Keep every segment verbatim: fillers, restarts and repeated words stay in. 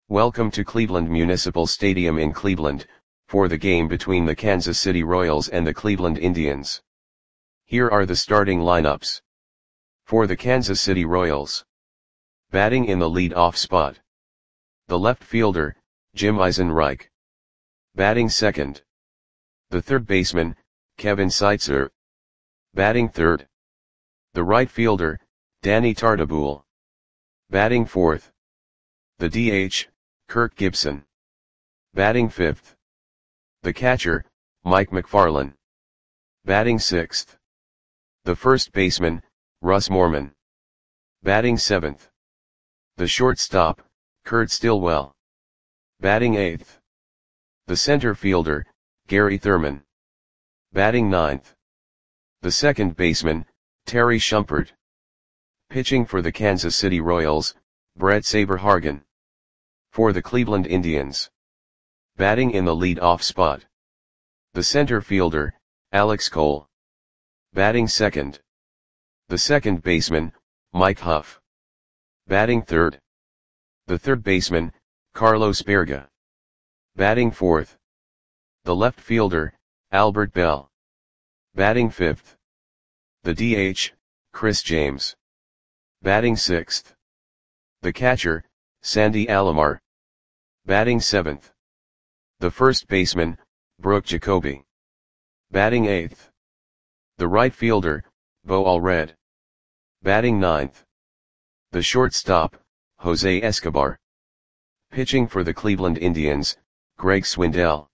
Welcome to Cleveland Municipal Stadium in Cleveland, for the game between the Kansas City Royals and the Cleveland Indians. Here are the starting lineups. For the Kansas City Royals. Batting in the lead-off spot. The left fielder, Jim Eisenreich. Batting second. The third baseman, Kevin Seitzer. Batting third. The right fielder, Danny Tartabull. Batting fourth. The D H, Kirk Gibson. Batting fifth. The catcher, Mike McFarland. Batting sixth. The first baseman, Russ Morman. Batting seventh. The shortstop, Kurt Stillwell. Batting eighth. The center fielder, Gary Thurman. Batting ninth. The second baseman, Terry Shumpert. Pitching for the Kansas City Royals, Brett Saberhagen. For the Cleveland Indians. Batting in the lead-off spot. The center fielder, Alex Cole. Batting second. The second baseman, Mike Huff. Batting third. The third baseman, Carlos Berga. Batting fourth. The left fielder, Albert Bell. Batting fifth. The D H, Chris James. Batting sixth. The catcher, Sandy Alomar. Batting seventh. The first baseman, Brooke Jacoby. Batting eighth. The right fielder, Bo Allred. Batting ninth. The shortstop, Jose Escobar. Pitching for the Cleveland Indians, Greg Swindell.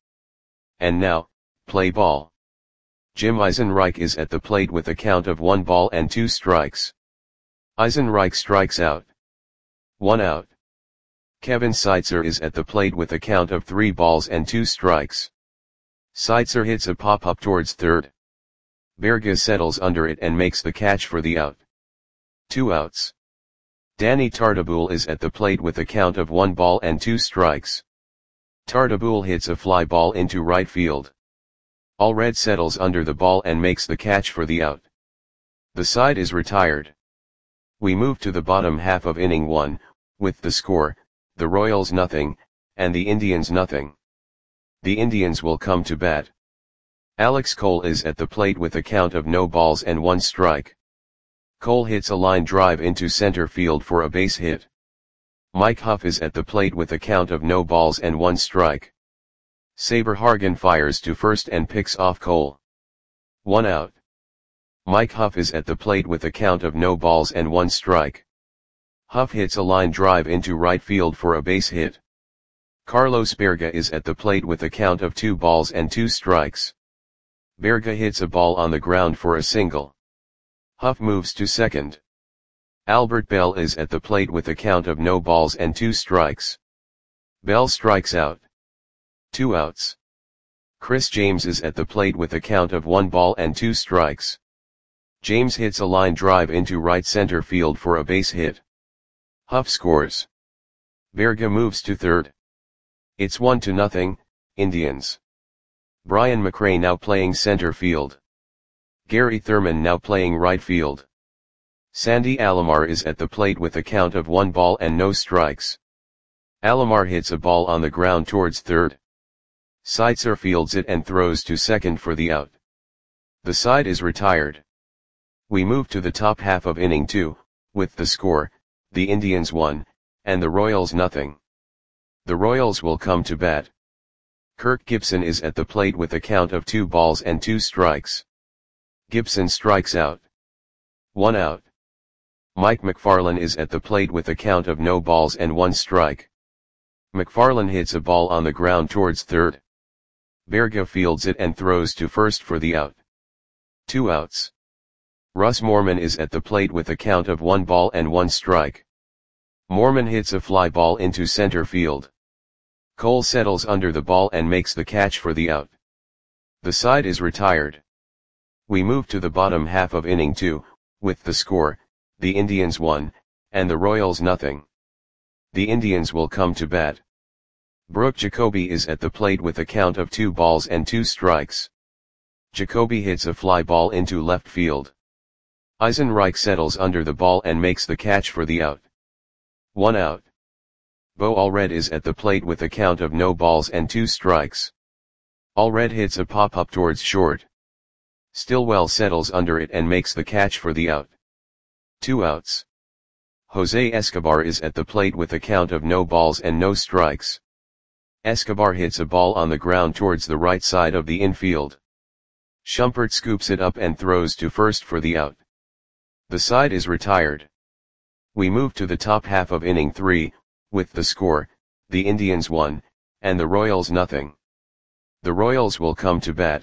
And now, play ball. Jim Eisenreich is at the plate with a count of one ball and two strikes. Eisenreich strikes out. One out. Kevin Seitzer is at the plate with a count of three balls and two strikes. Seitzer hits a pop-up towards third. Berga settles under it and makes the catch for the out. Two outs. Danny Tartabull is at the plate with a count of one ball and two strikes. Tartabull hits a fly ball into right field. Allred settles under the ball and makes the catch for the out. The side is retired. We move to the bottom half of inning one, with the score, the Royals nothing, and the Indians nothing. The Indians will come to bat. Alex Cole is at the plate with a count of no balls and one strike. Cole hits a line drive into center field for a base hit. Mike Huff is at the plate with a count of no balls and one strike. Saberhagen fires to first and picks off Cole. One out. Mike Huff is at the plate with a count of no balls and one strike. Huff hits a line drive into right field for a base hit. Carlos Berga is at the plate with a count of two balls and two strikes. Berga hits a ball on the ground for a single. Huff moves to second. Albert Bell is at the plate with a count of no balls and two strikes. Bell strikes out. Two outs. Chris James is at the plate with a count of one ball and two strikes. James hits a line drive into right center field for a base hit. Huff scores. Berga moves to third. It's one to nothing, Indians. Brian McRae now playing center field. Gary Thurman now playing right field. Sandy Alomar is at the plate with a count of one ball and no strikes. Alomar hits a ball on the ground towards third. Seitzer fields it and throws to second for the out. The side is retired. We move to the top half of inning two, with the score, the Indians one, and the Royals nothing. The Royals will come to bat. Kirk Gibson is at the plate with a count of two balls and two strikes. Gibson strikes out. One out. Mike McFarland is at the plate with a count of no balls and one strike. McFarland hits a ball on the ground towards third. Berga fields it and throws to first for the out. Two outs. Russ Morman is at the plate with a count of one ball and one strike. Morman hits a fly ball into center field. Cole settles under the ball and makes the catch for the out. The side is retired. We move to the bottom half of inning two, with the score, the Indians one, and the Royals nothing. The Indians will come to bat. Brooke Jacoby is at the plate with a count of two balls and two strikes. Jacoby hits a fly ball into left field. Eisenreich settles under the ball and makes the catch for the out. One out. Bo Allred is at the plate with a count of no balls and two strikes. Allred hits a pop-up towards short. Stillwell settles under it and makes the catch for the out. Two outs. Jose Escobar is at the plate with a count of no balls and no strikes. Escobar hits a ball on the ground towards the right side of the infield. Shumpert scoops it up and throws to first for the out. The side is retired. We move to the top half of inning three, with the score, the Indians one, and the Royals nothing. The Royals will come to bat.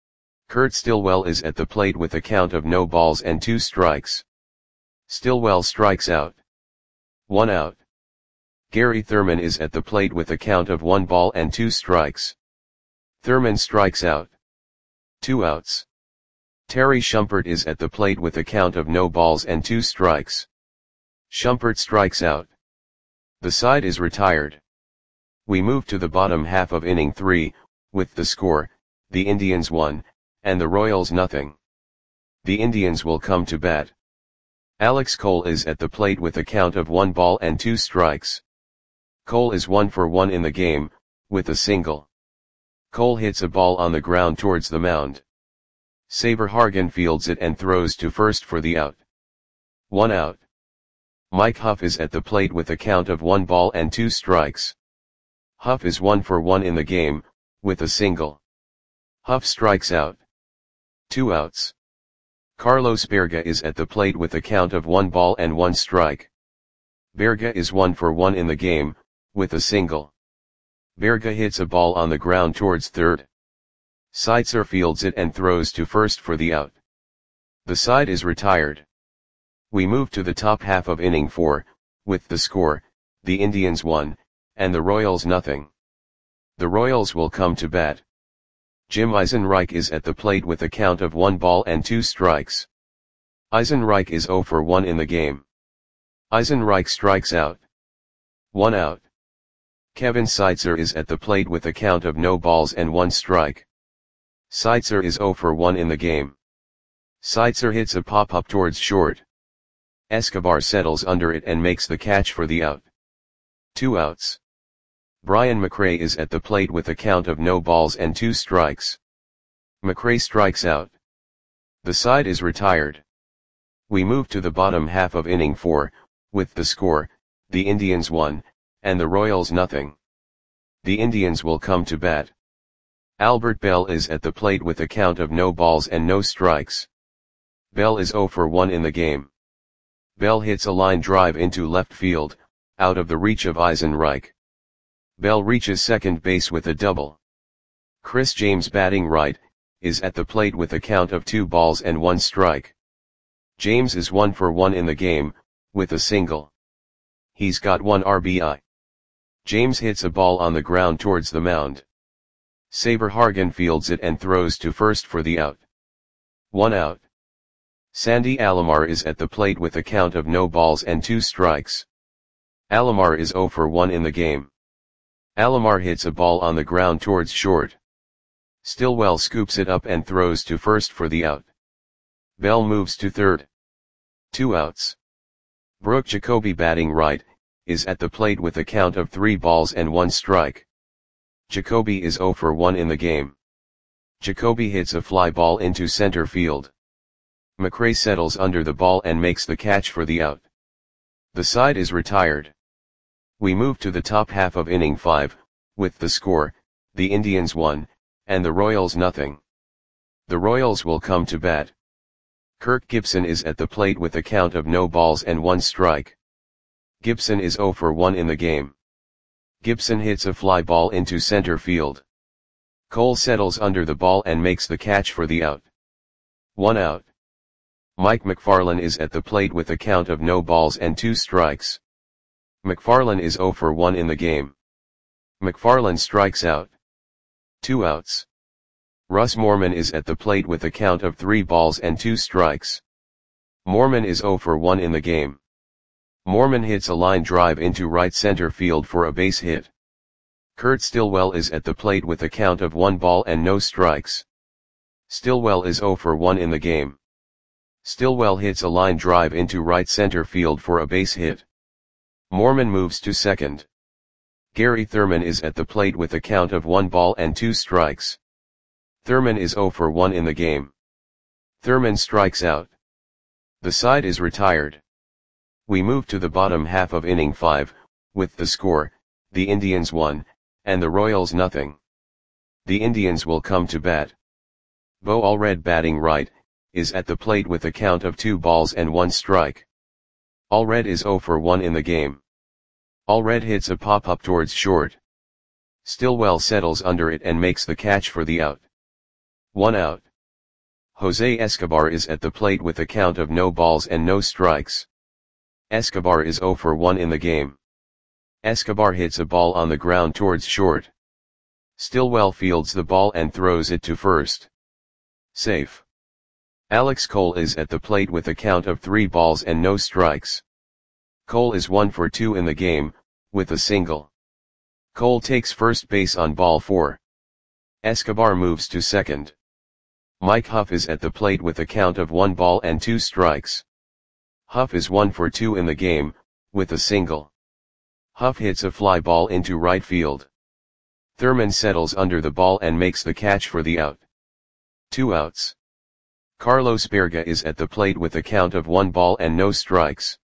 Kurt Stillwell is at the plate with a count of no balls and two strikes. Stillwell strikes out. One out. Gary Thurman is at the plate with a count of one ball and two strikes. Thurman strikes out. Two outs. Terry Shumpert is at the plate with a count of no balls and two strikes. Shumpert strikes out. The side is retired. We move to the bottom half of inning three, with the score, the Indians one, and the Royals nothing. The Indians will come to bat. Alex Cole is at the plate with a count of one ball and two strikes. Cole is one for one in the game, with a single. Cole hits a ball on the ground towards the mound. Saber Hargan fields it and throws to first for the out. One out. Mike Huff is at the plate with a count of one ball and two strikes. Huff is one for one in the game, with a single. Huff strikes out. Two outs. Carlos Berga is at the plate with a count of one ball and one strike. Berga is one for one in the game, with a single. Berga hits a ball on the ground towards third. Seitzer fields it and throws to first for the out. The side is retired. We move to the top half of inning four, with the score, the Indians one, and the Royals nothing. The Royals will come to bat. Jim Eisenreich is at the plate with a count of one ball and two strikes. Eisenreich is zero for one in the game. Eisenreich strikes out. One out. Kevin Seitzer is at the plate with a count of no balls and one strike. Seitzer is zero for one in the game. Seitzer hits a pop-up towards short. Escobar settles under it and makes the catch for the out. Two outs. Brian McRae is at the plate with a count of no balls and two strikes. McRae strikes out. The side is retired. We move to the bottom half of inning four, with the score, the Indians one, and the Royals nothing. The Indians will come to bat. Albert Bell is at the plate with a count of no balls and no strikes. Bell is zero for one in the game. Bell hits a line drive into left field, out of the reach of Eisenreich. Bell reaches second base with a double. Chris James, batting right, is at the plate with a count of two balls and one strike. James is one for one in the game, with a single. He's got one R B I. James hits a ball on the ground towards the mound. Saber Hargan fields it and throws to first for the out. One out. Sandy Alomar is at the plate with a count of no balls and two strikes. Alomar is zero for one in the game. Alomar hits a ball on the ground towards short. Stillwell scoops it up and throws to first for the out. Bell moves to third. Two outs. Brooke Jacoby, batting right, is at the plate with a count of three balls and one strike. Jacoby is zero for one in the game. Jacoby hits a fly ball into center field. McRae settles under the ball and makes the catch for the out. The side is retired. We move to the top half of inning five, with the score, the Indians one, and the Royals nothing. The Royals will come to bat. Kirk Gibson is at the plate with a count of no balls and one strike. Gibson is zero for one in the game. Gibson hits a fly ball into center field. Cole settles under the ball and makes the catch for the out. One out. Mike McFarland is at the plate with a count of no balls and two strikes. McFarland is zero for one in the game. McFarland strikes out. Two outs. Russ Morman is at the plate with a count of three balls and two strikes. Morman is zero for one in the game. Morman hits a line drive into right center field for a base hit. Kurt Stillwell is at the plate with a count of one ball and no strikes. Stillwell is zero for one in the game. Stillwell hits a line drive into right center field for a base hit. Morman moves to second. Gary Thurman is at the plate with a count of one ball and two strikes. Thurman is zero for one in the game. Thurman strikes out. The side is retired. We move to the bottom half of inning five, with the score, the Indians one, and the Royals nothing. The Indians will come to bat. Bo Allred, batting right, is at the plate with a count of two balls and one strike. Allred is zero for one in the game. Allred hits a pop-up towards short. Stillwell settles under it and makes the catch for the out. One out. Jose Escobar is at the plate with a count of no balls and no strikes. Escobar is zero for one in the game. Escobar hits a ball on the ground towards short. Stillwell fields the ball and throws it to first. Safe. Alex Cole is at the plate with a count of three balls and no strikes. Cole is one for two in the game, with a single. Cole takes first base on ball four. Escobar moves to second. Mike Huff is at the plate with a count of one ball and two strikes. Huff is one for two in the game, with a single. Huff hits a fly ball into right field. Thurman settles under the ball and makes the catch for the out. Two outs. Carlos Berga is at the plate with a count of one ball and no strikes.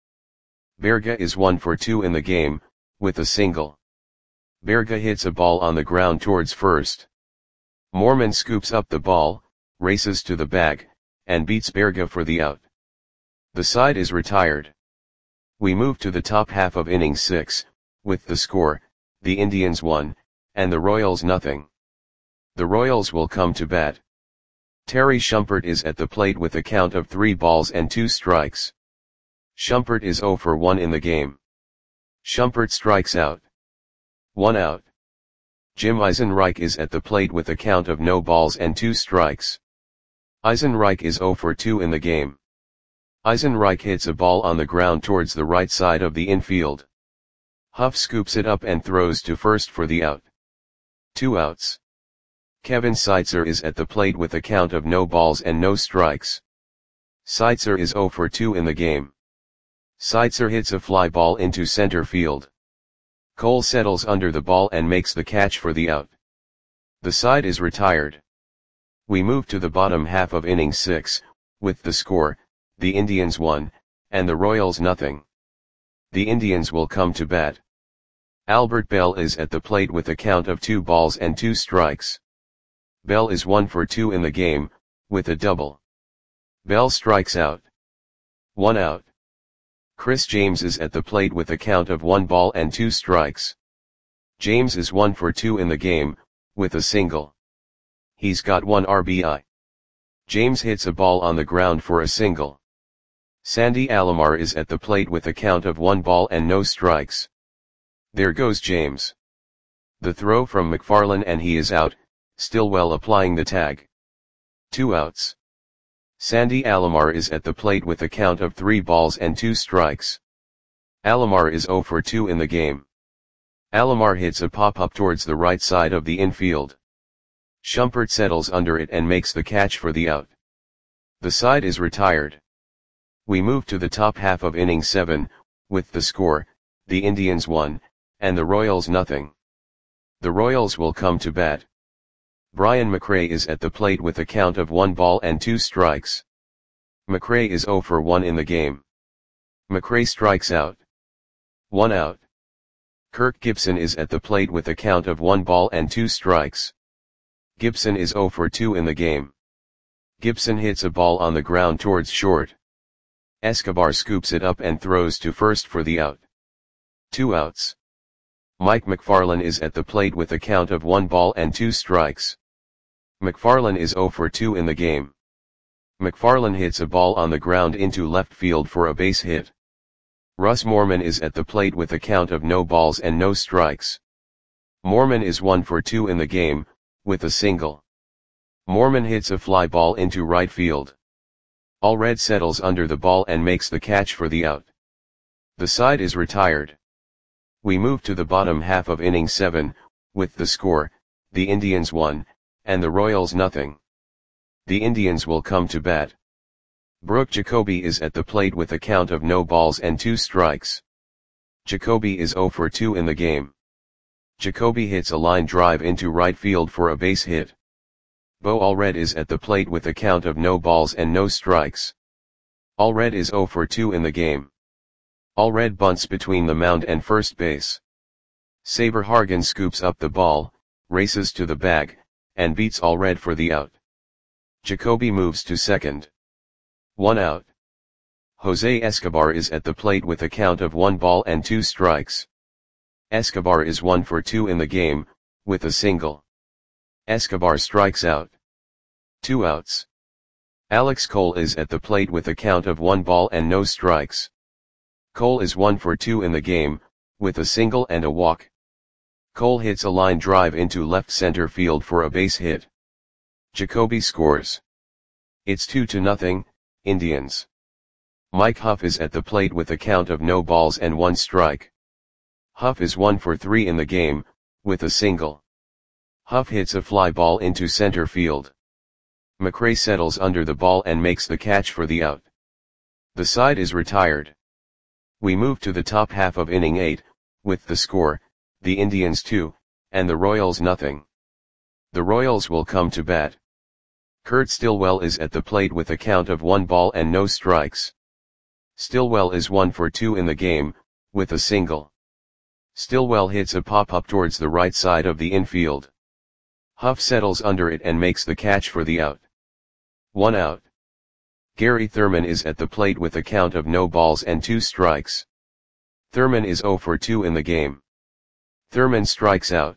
Berga is one for two in the game, with a single. Berga hits a ball on the ground towards first. Moorman scoops up the ball, races to the bag, and beats Berga for the out. The side is retired. We move to the top half of inning six, with the score, the Indians one, and the Royals nothing. The Royals will come to bat. Terry Shumpert is at the plate with a count of three balls and two strikes. Shumpert is zero for one in the game. Shumpert strikes out. One out. Jim Eisenreich is at the plate with a count of no balls and two strikes. Eisenreich is zero for two in the game. Eisenreich hits a ball on the ground towards the right side of the infield. Huff scoops it up and throws to first for the out. Two outs. Kevin Seitzer is at the plate with a count of no balls and no strikes. Seitzer is zero for two in the game. Seitzer hits a fly ball into center field. Cole settles under the ball and makes the catch for the out. The side is retired. We move to the bottom half of inning six, with the score, the Indians one, and the Royals nothing. The Indians will come to bat. Albert Bell is at the plate with a count of two balls and two strikes. Bell is one for two in the game, with a double. Bell strikes out. One out. Chris James is at the plate with a count of one ball and two strikes. James is one for two in the game, with a single. He's got one R B I. James hits a ball on the ground for a single. Sandy Alomar is at the plate with a count of one ball and no strikes. There goes James. The throw from McFarland and he is out, Stillwell applying the tag. Two outs. Sandy Alomar is at the plate with a count of three balls and two strikes. Alomar is zero for two in the game. Alomar hits a pop-up towards the right side of the infield. Shumpert settles under it and makes the catch for the out. The side is retired. We move to the top half of inning seven, with the score, the Indians one, and the Royals nothing. The Royals will come to bat. Brian McRae is at the plate with a count of one ball and two strikes. McRae is zero for one in the game. McRae strikes out. One out. Kirk Gibson is at the plate with a count of one ball and two strikes. Gibson is zero for two in the game. Gibson hits a ball on the ground towards short. Escobar scoops it up and throws to first for the out. Two outs. Mike McFarland is at the plate with a count of one ball and two strikes. McFarland is zero for two in the game. McFarland hits a ball on the ground into left field for a base hit. Russ Moorman is at the plate with a count of no balls and no strikes. Moorman is one for two in the game, with a single. Moorman hits a fly ball into right field. Allred settles under the ball and makes the catch for the out. The side is retired. We move to the bottom half of inning seven, with the score, the Indians one, and the Royals nothing. The Indians will come to bat. Brooke Jacoby is at the plate with a count of no balls and two strikes. Jacoby is zero for two in the game. Jacoby hits a line drive into right field for a base hit. Bo Allred is at the plate with a count of no balls and no strikes. Allred is zero for two in the game. Allred bunts between the mound and first base. Saberhagen scoops up the ball, races to the bag, and beats Allred for the out. Jacoby moves to second. One out. Jose Escobar is at the plate with a count of one ball and two strikes. Escobar is one for two in the game, with a single. Escobar strikes out. Two outs. Alex Cole is at the plate with a count of one ball and no strikes. Cole is one for two in the game, with a single and a walk. Cole hits a line drive into left center field for a base hit. Jacoby scores. It's two to nothing, Indians. Mike Huff is at the plate with a count of no balls and one strike. Huff is one for three in the game, with a single. Huff hits a fly ball into center field. McRae settles under the ball and makes the catch for the out. The side is retired. We move to the top half of inning eight, with the score, the Indians two, and the Royals nothing. The Royals will come to bat. Kurt Stillwell is at the plate with a count of one ball and no strikes. Stillwell is one for two in the game, with a single. Stillwell hits a pop-up towards the right side of the infield. Huff settles under it and makes the catch for the out. One out. Gary Thurman is at the plate with a count of no balls and two strikes. Thurman is zero for two in the game. Thurman strikes out.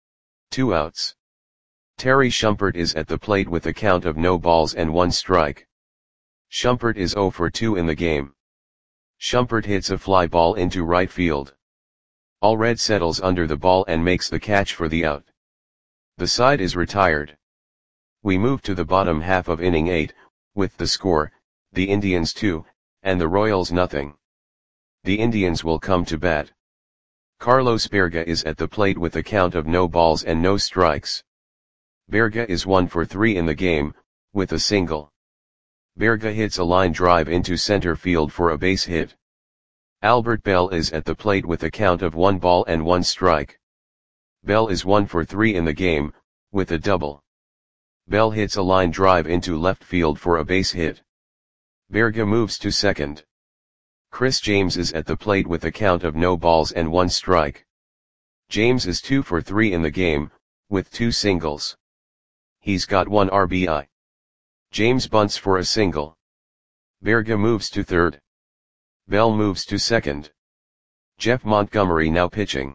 Two outs. Terry Shumpert is at the plate with a count of no balls and one strike. Shumpert is zero for two in the game. Shumpert hits a fly ball into right field. Allred settles under the ball and makes the catch for the out. The side is retired. We move to the bottom half of inning eight, with the score, the Indians two, and the Royals nothing. The Indians will come to bat. Carlos Berga is at the plate with a count of no balls and no strikes. Berga is one for three in the game, with a single. Berga hits a line drive into center field for a base hit. Albert Bell is at the plate with a count of one ball and one strike. Bell is one for three in the game, with a double. Bell hits a line drive into left field for a base hit. Berga moves to second. Chris James is at the plate with a count of no balls and one strike. James is two for three in the game, with two singles. He's got one R B I. James bunts for a single. Berga moves to third. Bell moves to second. Jeff Montgomery now pitching.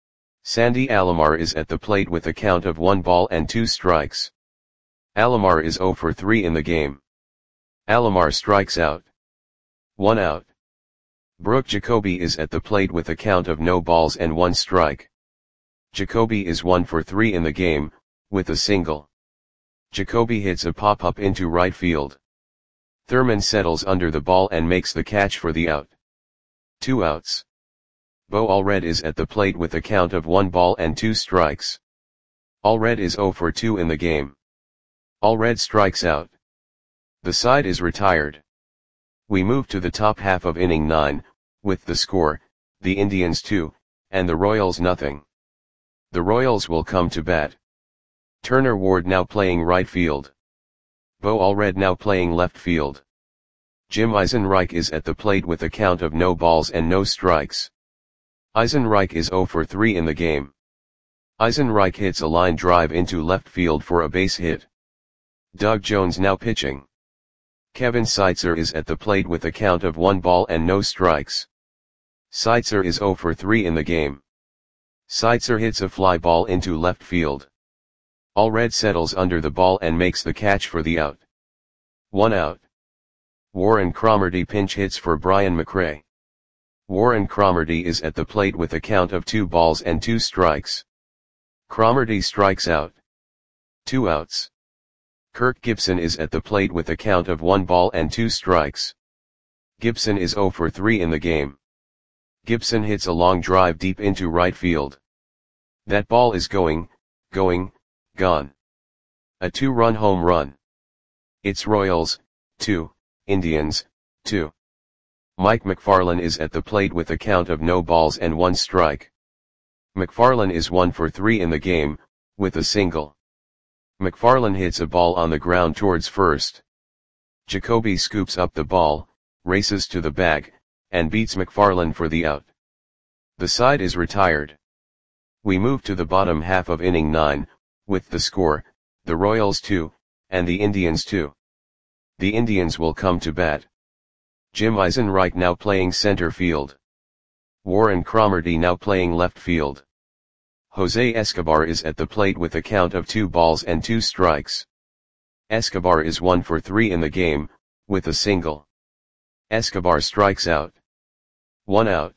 Sandy Alomar is at the plate with a count of one ball and two strikes. Alomar is zero for three in the game. Alomar strikes out. One out. Brooke Jacoby is at the plate with a count of no balls and one strike. Jacoby is one for three in the game, with a single. Jacoby hits a pop-up into right field. Thurman settles under the ball and makes the catch for the out. Two outs. Bo Allred is at the plate with a count of one ball and two strikes. Allred is zero for two in the game. Allred strikes out. The side is retired. We move to the top half of inning nine, with the score, the Indians two, and the Royals nothing. The Royals will come to bat. Turner Ward now playing right field. Bo Allred now playing left field. Jim Eisenreich is at the plate with a count of no balls and no strikes. Eisenreich is zero for three in the game. Eisenreich hits a line drive into left field for a base hit. Doug Jones now pitching. Kevin Seitzer is at the plate with a count of one ball and no strikes. Seitzer is zero for three in the game. Seitzer hits a fly ball into left field. Allred settles under the ball and makes the catch for the out. One out. Warren Cromartie pinch hits for Brian McRae. Warren Cromartie is at the plate with a count of two balls and two strikes. Cromartie strikes out. Two outs. Kirk Gibson is at the plate with a count of one ball and two strikes. Gibson is zero for three in the game. Gibson hits a long drive deep into right field. That ball is going, going, gone. A two-run home run. It's Royals, two, Indians, two. Mike McFarland is at the plate with a count of no balls and one strike. McFarland is one for three in the game, with a single. McFarland hits a ball on the ground towards first. Jacoby scoops up the ball, races to the bag, and beats McFarland for the out. The side is retired. We move to the bottom half of inning nine, with the score, the Royals two, and the Indians two. The Indians will come to bat. Jim Eisenreich now playing center field. Warren Cromartie now playing left field. Jose Escobar is at the plate with a count of two balls and two strikes. Escobar is one for three in the game, with a single. Escobar strikes out. One out.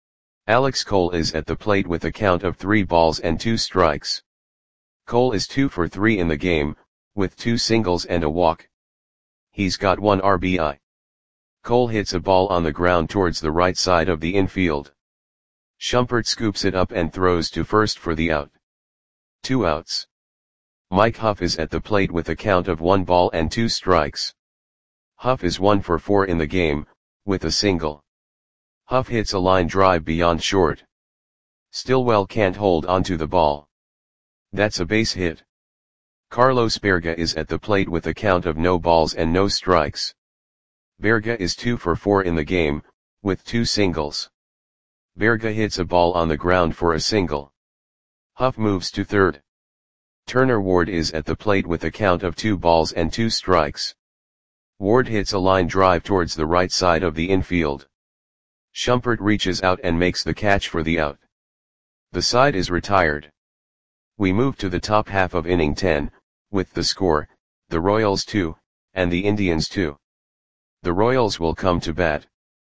Alex Cole is at the plate with a count of three balls and two strikes. Cole is two for three in the game, with two singles and a walk. He's got one R B I. Cole hits a ball on the ground towards the right side of the infield. Shumpert scoops it up and throws to first for the out. Two outs. Mike Huff is at the plate with a count of one ball and two strikes. Huff is one for four in the game, with a single. Huff hits a line drive beyond short. Stillwell can't hold onto the ball. That's a base hit. Carlos Berga is at the plate with a count of no balls and no strikes. Berga is two for four in the game, with two singles. Berga hits a ball on the ground for a single. Huff moves to third. Turner Ward is at the plate with a count of two balls and two strikes. Ward hits a line drive towards the right side of the infield. Shumpert reaches out and makes the catch for the out. The side is retired. We move to the top half of inning ten, with the score, the Royals two, and the Indians two. The Royals will come to bat.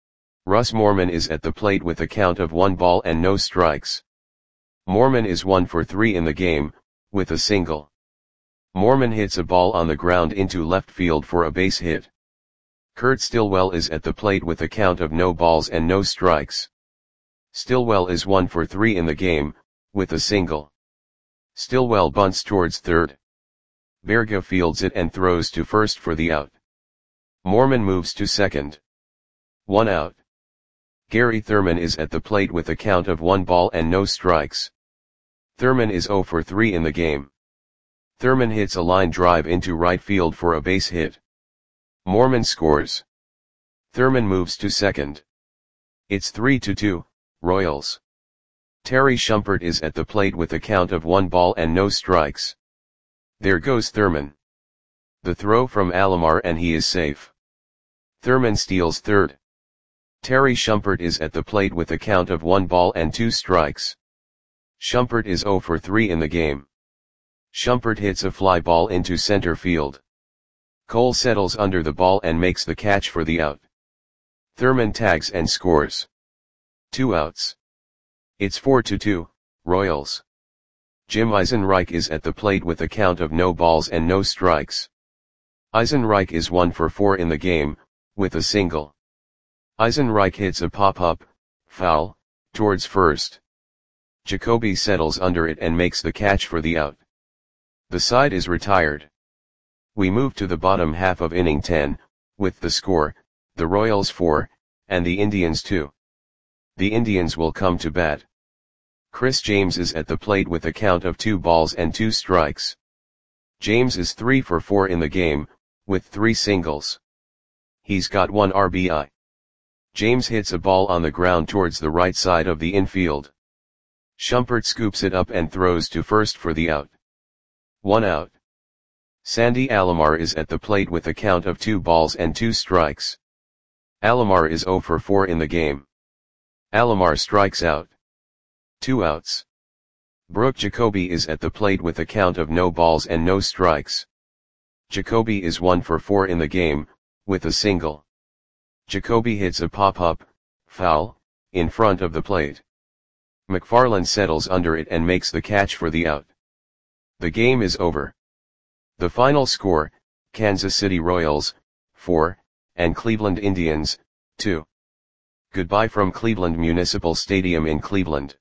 Russ Moorman is at the plate with a count of one ball and no strikes. Moorman is one for three in the game, with a single. Moorman hits a ball on the ground into left field for a base hit. Kurt Stillwell is at the plate with a count of no balls and no strikes. Stillwell is one for three in the game, with a single. Stillwell bunts towards third. Berga fields it and throws to first for the out. Moorman moves to second. One out. Gary Thurman is at the plate with a count of one ball and no strikes. Thurman is zero for three in the game. Thurman hits a line drive into right field for a base hit. Moorman scores. Thurman moves to second. It's three to two, Royals. Terry Shumpert is at the plate with a count of one ball and no strikes. There goes Thurman. The throw from Alomar and he is safe. Thurman steals third. Terry Shumpert is at the plate with a count of one ball and two strikes. Shumpert is zero for three in the game. Shumpert hits a fly ball into center field. Cole settles under the ball and makes the catch for the out. Thurman tags and scores. Two outs. It's four to two, Royals. Jim Eisenreich is at the plate with a count of no balls and no strikes. Eisenreich is one for four in the game, with a single. Eisenreich hits a pop-up, foul, towards first. Jacoby settles under it and makes the catch for the out. The side is retired. We move to the bottom half of inning ten, with the score, the Royals four, and the Indians two. The Indians will come to bat. Chris James is at the plate with a count of two balls and two strikes. James is three for four in the game, with three singles. He's got one R B I. James hits a ball on the ground towards the right side of the infield. Shumpert scoops it up and throws to first for the out. One out. Sandy Alomar is at the plate with a count of two balls and two strikes. Alomar is zero for four in the game. Alomar strikes out. Two outs. Brooke Jacoby is at the plate with a count of no balls and no strikes. Jacoby is one for four in the game, with a single. Jacoby hits a pop-up, foul, in front of the plate. McFarland settles under it and makes the catch for the out. The game is over. The final score, Kansas City Royals, four, and Cleveland Indians, two. Goodbye from Cleveland Municipal Stadium in Cleveland.